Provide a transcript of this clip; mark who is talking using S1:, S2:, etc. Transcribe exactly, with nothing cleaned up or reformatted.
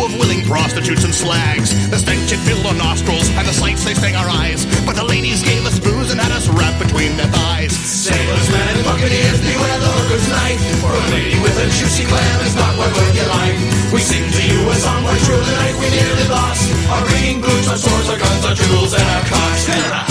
S1: of willing prostitutes and slags. The stench it filled our nostrils, and the sights they sting our eyes. But the ladies gave us booze and had us wrapped between their thighs.
S2: Sailors, men, and buccaneers, beware the hooker's knife. For a lady with a juicy clam is not what would you like. We sing to you a song where through the night we nearly lost our rigging boots, our swords, our guns, our jewels, and our cocks.